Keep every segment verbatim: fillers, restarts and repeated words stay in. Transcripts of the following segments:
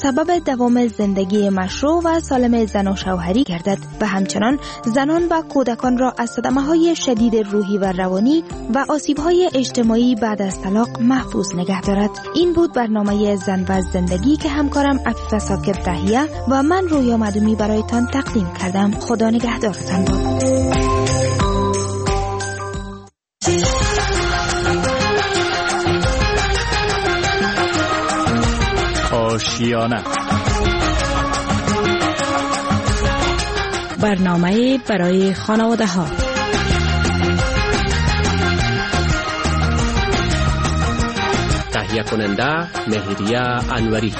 سبب دوام زندگی مشروع و سالم زن و شوهری گردد و همچنان زنان و کودکان را از صدمه‌های شدید روحی و روانی و آسیب‌های اجتماعی بعد از طلاق محفوظ نگه دارد. این بود برنامه زن و زندگی که همکارم عفیفه ساکب تهیه و من رویا مدومی برایتان تقدیم کردم. خدا نگهدارتان باد. آشیانه، برنامه برای خانواده ها. تهیه کننده مهریه انوری.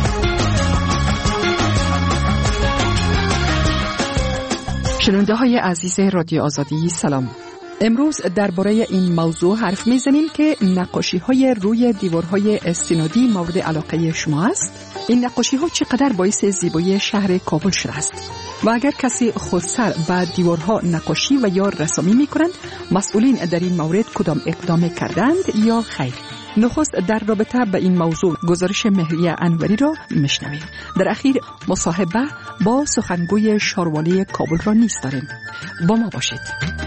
شنونده های عزیز رادیو آزادی سلام. امروز درباره این موضوع حرف میزنیم که نقاشی های روی دیوارهای استنادی مورد علاقه شما است. این نقاشی ها چقدر باعث زیبایی شهر کابل شده است و اگر کسی خودسر به دیوارها نقاشی و یا رسامی می کنند، مسئولین در این مورد کدام اقدام کردند یا خیر؟ نخست در رابطه به این موضوع گزارش مهریه انوری را میشنویم. در اخیر مصاحبه با سخنگوی شاروالی کابل را نیز داریم. با ما باشید.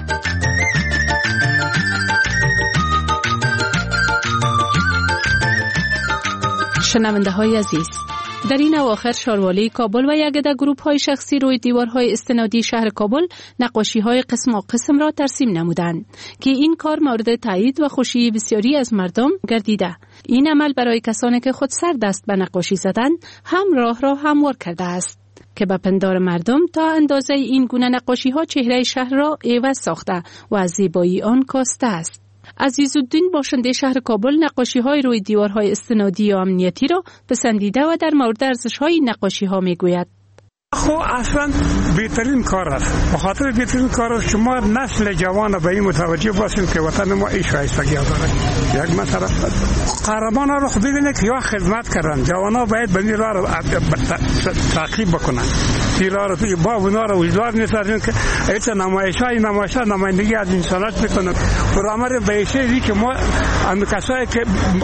شنونده های عزیز، در این اواخر شاروالی کابل و یک عده گروپ های شخصی روی دیوارهای استنادی شهر کابل نقاشی های قسم و قسم را ترسیم نمودند که این کار مورد تایید و خوشی بسیاری از مردم گردیده. این عمل برای کسانی که خود سر دست به نقاشی زدند هم راه را هموار کرده است که به پندار مردم تا اندازه این گونه نقاشی ها چهره شهر را عوض ساخته و از زیبایی آن کاسته است. عزیزالدین باشنده شهر کابل نقاشی های روی دیوارهای استنادی و امنیتی را پسندیده و در مورد ارزش های نقاشی ها می گوید. خب اصلا بهترین کار است. بخاطر بهترین کار است شما نسل جوان به این متوجه باشیم که وطن ما این شایستگی داره. یک مثلا قهرمان ها رو خود ببینید که یا خدمت کردن، جوان ها باید به این راه رو تعقیب بکنن. این راه رو توی باب اونا رو وجدار نیستن که ایتا نمایش های نمایش ها نمایندگی از انسانات میکنن. برامر بیشتری که ما هم کسایی که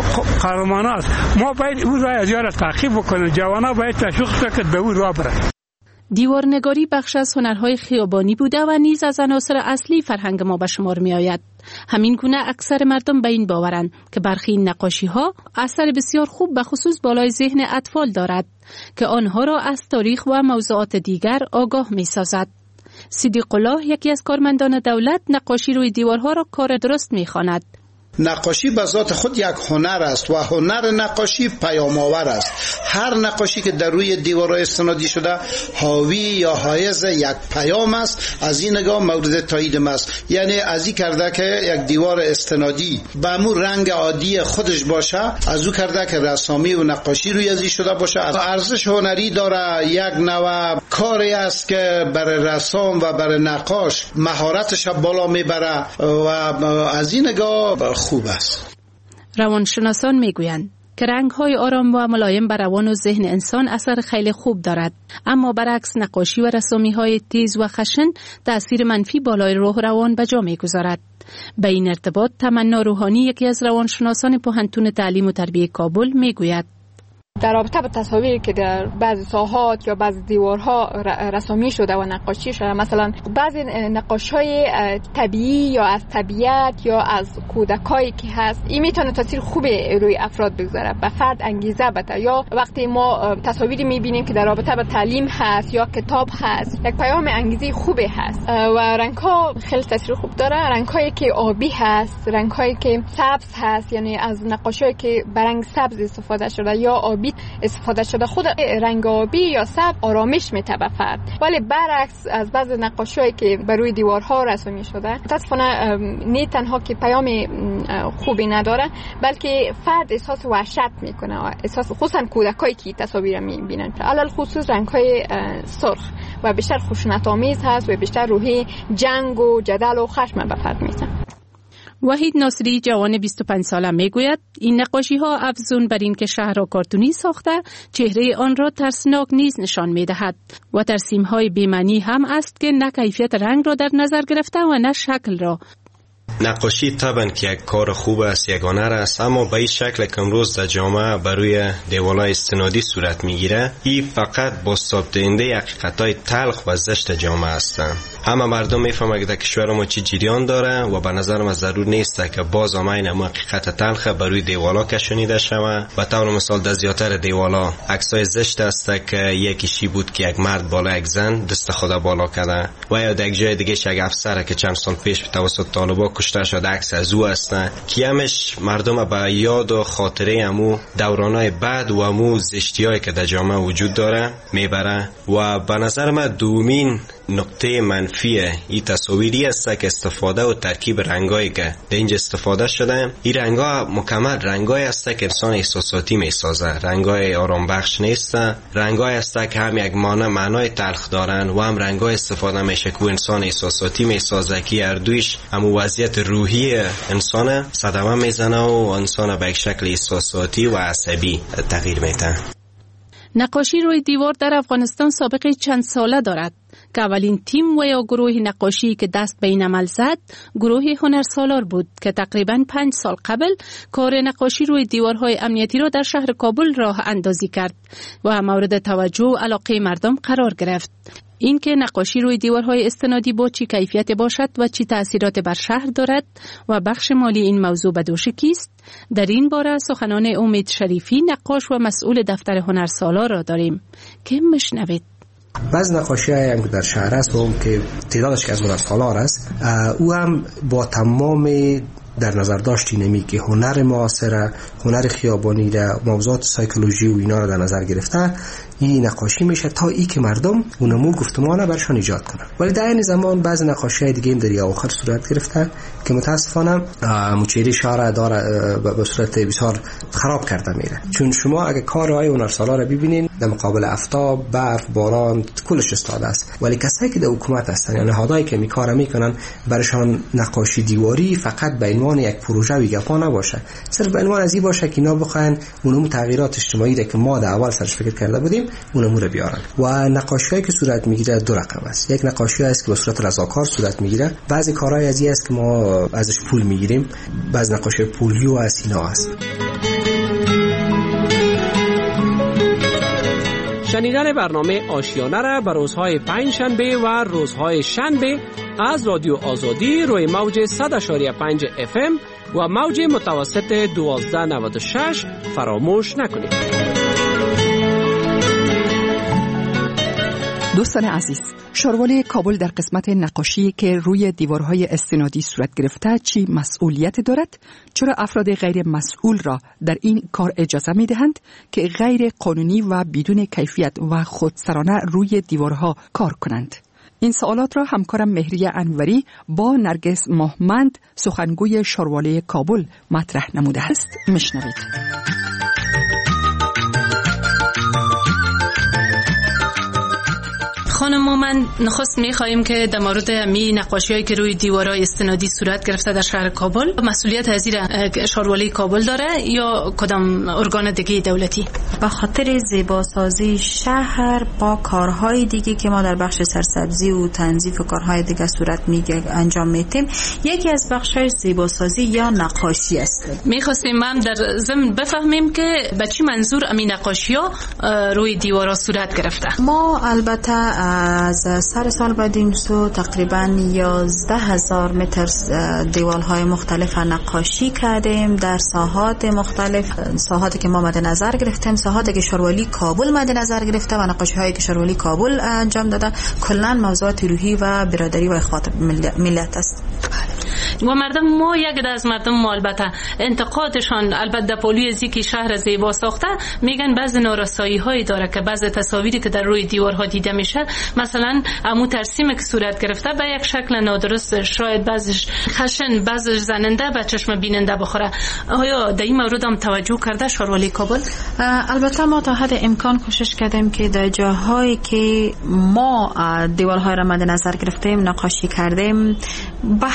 قهرمان هست ما باید اون راه از یار تعقیب بکنن. جوان ها باید تشویق که به اون راه برن. دیوارنگاری بخش از هنرهای خیابانی بوده و نیز از عناصر اصلی فرهنگ ما به شمار می آید. همین گونه اکثر مردم به این باورند که برخی این نقاشی ها اثر بسیار خوب به خصوص بالای ذهن اطفال دارد که آنها را از تاریخ و موضوعات دیگر آگاه می سازد. صدیق الله یکی از کارمندان دولت نقاشی روی دیوارها را کار درست می خواند. نقاشی به ذات خود یک هنر است و هنر نقاشی پیام آور است. هر نقاشی که در روی دیوارهای استنادی شده حاوی یا حائز یک پیام است. از این نگاه مورد تایید است. یعنی از این کرده که یک دیوار استنادی به همون رنگ عادی خودش باشه، از او کرده که رسامی و نقاشی روی ازی شده باشه. ارزش هنری داره، یک نوع کاری است که برای رسام و برای نقاش مهارتش بالا میبره و از این نگاه خوب است. روانشناسان میگویند که رنگ‌های آرام و ملایم بر روان و ذهن انسان اثر خیلی خوب دارد، اما برعکس نقاشی و رسامی‌های تیز و خشن تأثیر منفی بالای روح روان به جا می‌گذارد. به این ارتباط تمنا روحانی یکی از روانشناسان پوهنتون تعلیم و تربیت کابل میگوید در رابطه با تصاویری که در بعضی ساحات یا بعضی دیوارها رسامی شده و نقاشی شده، مثلا بعضی نقاشی‌های طبیعی یا از طبیعت یا از کودکایی که هست، این میتونه تاثیر خوبی روی افراد بگذاره، به فرد انگیزه بده. یا وقتی ما تصاویری میبینیم که در رابطه با تعلیم هست یا کتاب هست، یک پیام انگیزی خوبی هست و رنگ‌ها خیلی تاثیر خوب داره. رنگ‌هایی که آبی هست، رنگ‌هایی که سبز هست، یعنی از نقاشی‌هایی که به رنگ سبز استفاده شده یا آبی استفاده شده، خود رنگ آبی یا سبز آرامش میده به فرد. ولی برعکس از بعض نقاشی‌هایی که بر روی دیوارها رسمی شده، متأسفانه نه تنها که پیام خوبی نداره، بلکه فرد احساس وحشت میکنه، احساس خصوصا کودکایی که تصاویر میبینن، علل خصوص رنگ‌های سرخ و بیشتر خشونت‌آمیز هست و بیشتر روحی جنگ و جدل و خشم به فرد میزنه. وحید ناصری جوان بیست و پنج ساله میگوید این نقاشی ها افزون بر این که شهر را کارتونی ساخته، چهره آن را ترسناک نیز نشان میدهد و ترسیم های بی‌معنی هم است که نه کیفیت رنگ را در نظر گرفته و نه شکل را. نقاشی طبعا که یک کار خوب است، یک هنر است، اما به این شکل که امروز در جامعه بروی دیوارهای استنادی صورت میگیره، این فقط با ثابت‌دهنده حقیقت‌های تلخ و زشت جامعه هستند. همه مردم میفهمن که در کشور ما چی جریان داره و به نظر من ضرور نیست که باز هم این حقیقت تلخ بروی دیوالا کشونیده شود. و طور مثال در زیاتر دیوالا عکسای زشت است که یکیشی بود که یک مرد بالا یک زن دست خدا بالا کرده، و یا در یک جای دیگه یک افسر که چند سال پیش به توسط طالبان کشته شده عکس از او است که همش مردم به یاد و خاطره امو دورانای بعد و امو زشتیایی که در جامعه وجود داره میبره. و به نظر من دومین نقطه منفی این تصاویری است که استفاده و ترکیب رنگایی که در اینجا استفاده شده، این رنگا مکمل رنگایی است که انسان احساساتی میسازه، رنگای آرام بخش نیست، رنگایی است که هم یک معنی معنای تلخ دارن و هم رنگای استفاده میشه که انسان احساساتی میسازه که هر دویش هم وضعیت روحی انسان صدمه میزنه و انسان به یک شکل احساساتی و عصبی تغییر میده. نقاشی روی دیوار در افغانستان سابقه چند ساله دارد که اولین تیم و یا گروه نقاشی که دست به این عمل زد گروه هنرسالار بود که تقریباً پنج سال قبل کار نقاشی روی دیوارهای امنیتی را در شهر کابل راه اندازی کرد و مورد توجه و علاقه مردم قرار گرفت. این که نقاشی روی دیوارهای استنادی با چی کیفیت باشد و چی تأثیرات بر شهر دارد و بخش مالی این موضوع به دوش کیست، در این باره سخنان امید شریفی نقاش و مسئول دفتر هنرسالار را داریم که مشنوید. بعض نقاشی هایی هم در شهر است و که تعدادش که از هنرسالار است، او هم با تمام در نظر داشتی نمی که هنر معاصر، هنر خیابانی را، موضوعات سایکولوژی و اینا را در نظر گرفته، این نقاشی میشه تا ای که مردم اونمو گفتمانه برشان ایجاد کنن. ولی در این زمان بعض نقاشی های دیگه هم در آخر صورت گرفته که متاسفانه مچیری شهر داره به صورت بسیار خراب کرده میره. چون شما اگه کارهای هنرسالار رو ببینین در مقابل آفتاب، برف، باران کلش استاده است، ولی کسایی که در حکومت هستن یعنی نهادهایی که می کار میکنن برشان نقاشی دیواری فقط به عنوان یک پروژه ویگپا نباشه، صرف به عنوان از این باشه که اینا بخواین اونم تغییرات اجتماعی را که ما در اول سرش فکر کرده بودیم اونم رو بیارن. و نقاشیایی که صورت میگیره دو رقم است. یک نقاشی است که به صورت رضاکار صورت میگیره، بعضی کارهای از این است که ما ازش پول میگیریم، بعضی نقاشی پولی و از اینا است. شنیدن برنامه آشیانه را به روزهای پنج شنبه و روزهای شنبه از رادیو آزادی روی موج صد و شش پنج اف ام و موج متوسط دوازده نود و شش فراموش نکنید. دوستان عزیز، شاروالی کابل در قسمت نقاشی که روی دیوارهای استنادی صورت گرفته چی مسئولیت دارد؟ چرا افراد غیر مسئول را در این کار اجازه می دهند که غیر قانونی و بدون کیفیت و خودسرانه روی دیوارها کار کنند؟ این سوالات را همکارم مهریه انوری با نرگس ماهمند سخنگوی شاروالی کابل مطرح نموده است. مشنوید. خانم، من نخست می‌خوایم که در مورد می نقاشی‌هایی که روی دیوارهای استنادی صورت گرفته در شهر کابل مسئولیت از این شاروالی کابل داره یا کدام ارگان دیگه دولتی؟ به خاطر زیباسازی شهر با کارهای دیگه که ما در بخش سرسبزی و تنظیف و کارهای دیگه صورت میگه انجام میدیم، یکی از بخش‌های زیباسازی یا نقاشی است. می‌خواستیم هم در ضمن بفهمیم که به چی منظور امی نقاشی‌ها روی دیوارها صورت گرفته. ما البته از سر سال بدیم سو تقریبا یازده هزار متر دیوالهای مختلف نقاشی کردیم در ساحات مختلف. ساحاتی که ما مد نظر گرفتیم، ساحاتی که شاروالی کابل مد نظر گرفته و نقاشی هایی که شاروالی کابل انجام داده کلا موضوعات روحی و برادری و اخوات ملت است. و مردم ما یک از مردم ما البته انتقادشان البته پولوی ازی که شهر زیبا ساخته میگن بعضی نارسایی هایی داره که بعضی تصاویری که در روی دیوارها دیده میشه مثلا عمو ترسیم که صورت گرفته به یک شکل نادرست، شاید بعضیش خشن بعضیش زننده به چشم بیننده بخوره. آیا در این مورد هم توجه کرده شاروالی کابل؟ البته ما تا حد امکان کوشش کردیم که در جاهایی که ما دیوارهای را مد نظر گرفتیم نقاشی کردیم به حد زیاد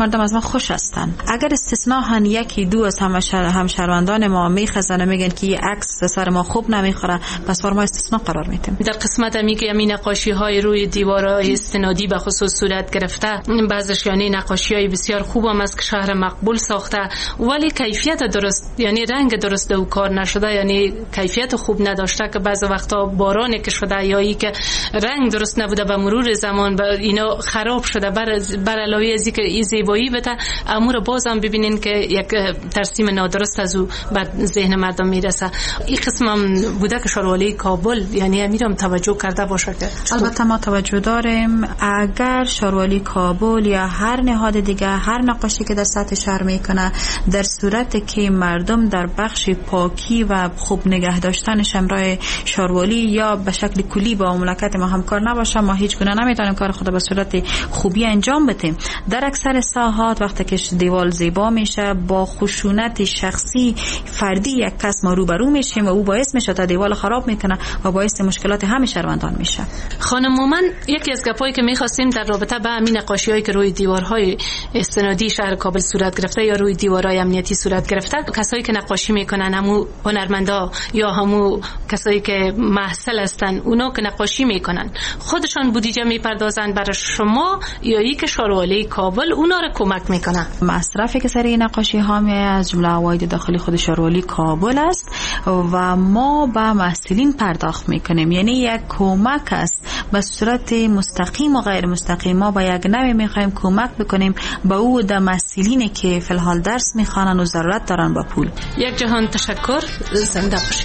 مردم از ما خوش هستن. اگر استثناء هن یکی دو از همشهروندان ما میخزن میگن که این عکس سر ما خوب نمیخوره، پس بر ما استثناء قرار میدیم. در قسمت امی که همین نقاشی های روی دیوارهای استنادی به خصوص صورت گرفته، بعضش یعنی نقاشی های بسیار خوب هم است که شهر مقبول ساخته، ولی کیفیت درست یعنی رنگ درست او کار نشده، یعنی کیفیت خوب نداشته که بعض وقتا بارانی که شده یا ای که رنگ درست نبوده به مرور زمان و اینا خراب شده. بر بر علاوه از اینکه این زیبایی بده، امور بازم ببینین که یک ترسیم نادرست از او بر ذهن مردم میرسه. این قسم هم بوده که شاروالی کابل یعنی امیرم توجه کرده باشه که البته ما توجه داریم. اگر شاروالی کابل یا هر نهاد دیگه هر نقاشی که در سطح شهر میکنه، در صورت که مردم در بخش پاکی و خوب نگه داشتنش همراه شاروالی یا به شکل کلی با مملکت ما همکار نباشه، ما هیچ گونه نمیتونیم کار خود به صورت خوبی انجام بدیم. در اکثر ساحات وقتی که دیوال زیبا میشه، با خشونت شخصی فردی یک کس ما روبرو میشیم و او باعث میشه تا دیوال خراب میکنه و باعث مشکلات همه شهروندان میشه. خانم مومن، یکی از گپایی که میخواستیم در رابطه با همین نقاشی‌هایی که روی دیوارهای استنادی شهر کابل صورت گرفته یا روی دیوارهای امنیتی صورت گرفته، کسایی که نقاشی میکنن، همو هنرمندا یا همو کسایی که محصل هستن، اونا که نقاشی میکنن خودشان بودجه میپردازن برای شما یا ای که شاروالی کابل اونا رو کمک میکنه؟ مصرفی که سر این نقاشی ها می از جمله عواید داخلی خود شاروالی کابل است و ما به محصلین پرداخت میکنیم. یعنی یک کمک است به صورت مستقیم و غیر مستقیم. ما با یک نوع میخوایم کمک بکنیم به او د محصلینی که فی الحال درس میخوانن و ضرورت دارن با پول. یک جهان تشکر، زنده باشید.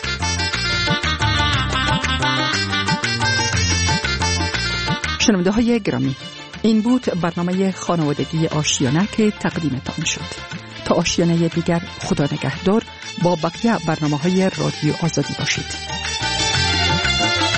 شنونده های گرامی، این بود برنامه خانوادگی آشیانه که تقدیمتان شد. تا آشیانه دیگر، خدا نگهدار. با بقیه برنامه های رادیو آزادی باشید.